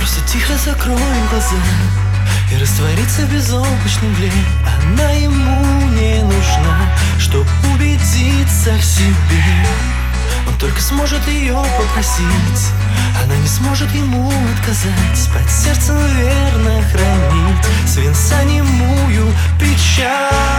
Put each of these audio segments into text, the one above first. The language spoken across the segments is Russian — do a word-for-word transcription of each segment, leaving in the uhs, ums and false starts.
Просто тихо закроем глаза и раствориться в безоблачном мгле. Она ему не нужна, чтоб убедиться в себе. Он только сможет ее попросить, она не сможет ему отказать. Под сердцем верно хранить свинца немую печать.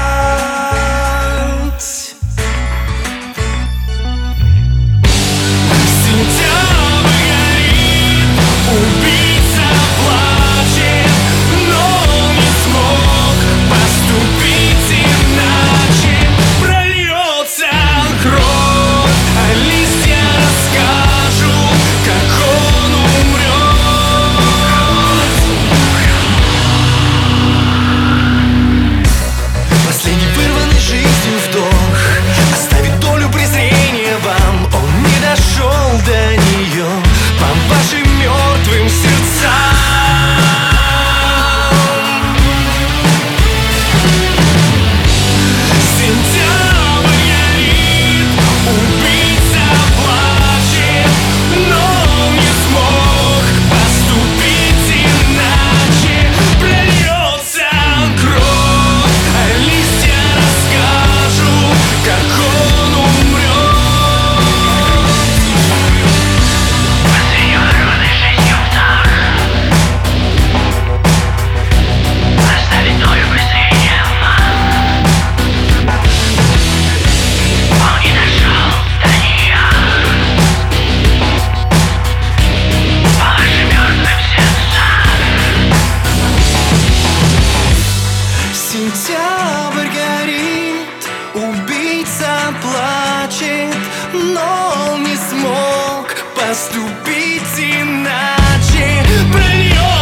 Сентябрь горит, убийца плачет, но он не смог поступить иначе. Прольется